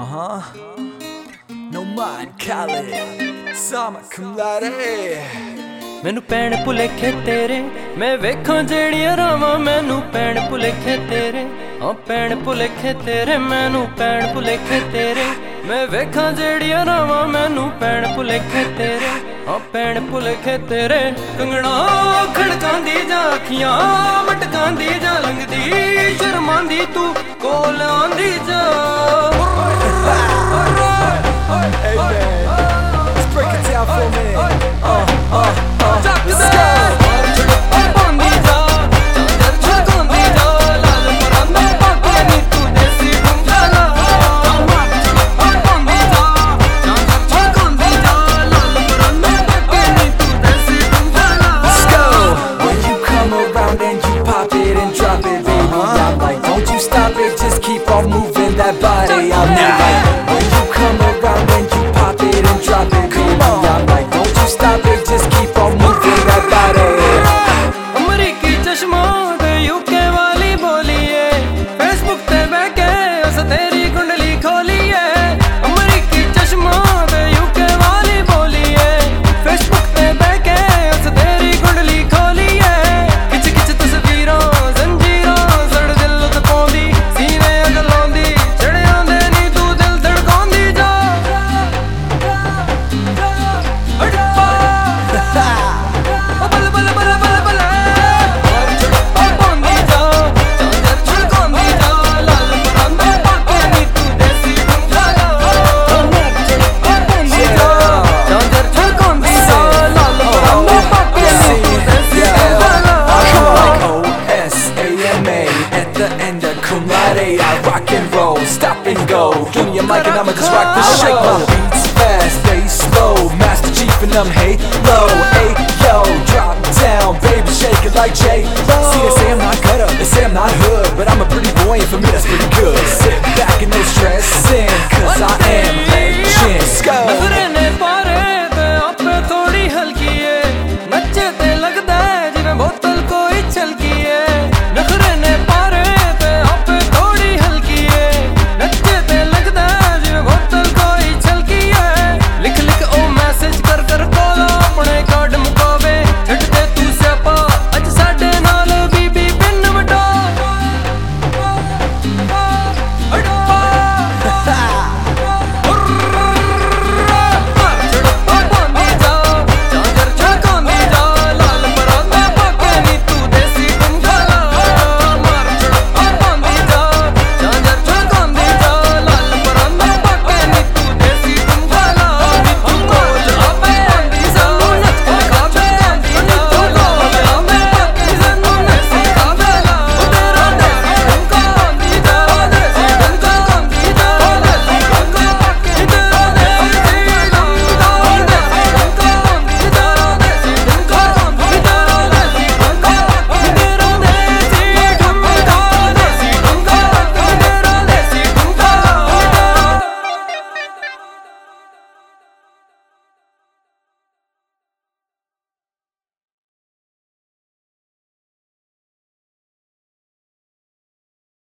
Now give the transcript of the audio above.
No mind Khaled, Sama cum laude. मैनू पैण भुलेखे तेरे मैं वेखां जेड़ियां रावां मैनू पैण भुलेखे तेरे हाँ पैण भुलेखे तेरे मैनू पैण भुलेखे तेरे मैं वेखां जेड़ियां रावां मैनू पैण भुलेखे तेरे हाँ पैण भुलेखे तेरे कंगना खड़कांदी जा अखियां मटकांदी जा लंघदी शर्मांदी तू कोल आंदी जा Hey man, let's break it down for me. Let's go. Keep on moving that body, I'm like when you come around and you pop it and drop it, baby, I'm like don't you stop it, just keep on moving that body. अमरीकी चश्मा ते UK वाली बोली है Facebook ते बैठे उस तेरी कुंडली खोली है अमरीकी चश्मा ते यूके वाली बोली है फेसबुक ते बैठे उस तेरी कुंडली खोली है किच किच तस्वीरों जंजीरों सड़ दिल तकोंदी सीने अगलोंदी चढ़े आंदे नी तू दिल धड़कांदी जा बल बल बल बल बल I rock and roll, stop and go. Give me a mic and I'ma just rock the show. My beats fast, they slow. Master Chief and I'm halo. Hey yo, drop down, baby, shake it like J-Lo. See, they say I'm not gutter, they say I'm not hood, but I'm a pretty boy and for me that's pretty good.